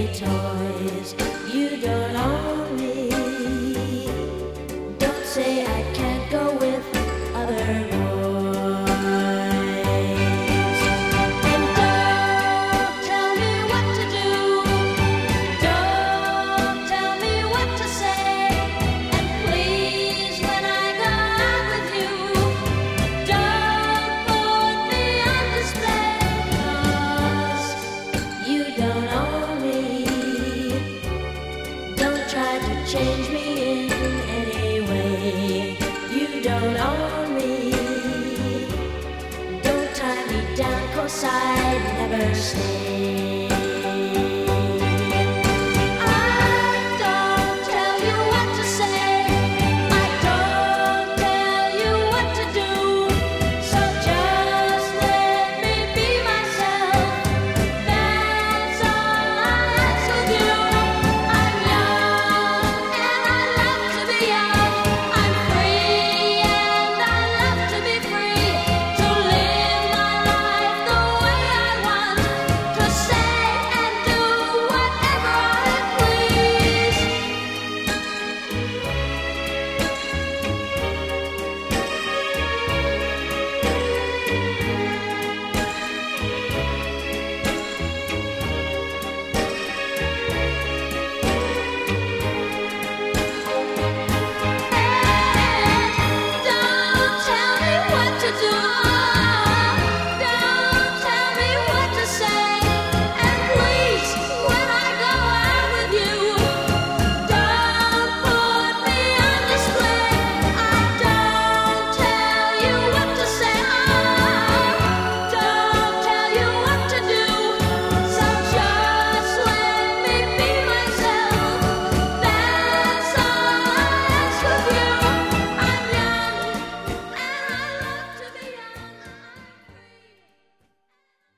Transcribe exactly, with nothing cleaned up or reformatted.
baby toys. You don't own me. Don't say I can't go with other boys. And don't tell me what to do. Don't tell me what to say. And please, when I go out with you, don't put me on display. 'Cause you don't own me. Don't try to change me in any way. You don't own me. Don't tie me down 'cause I'd never stay.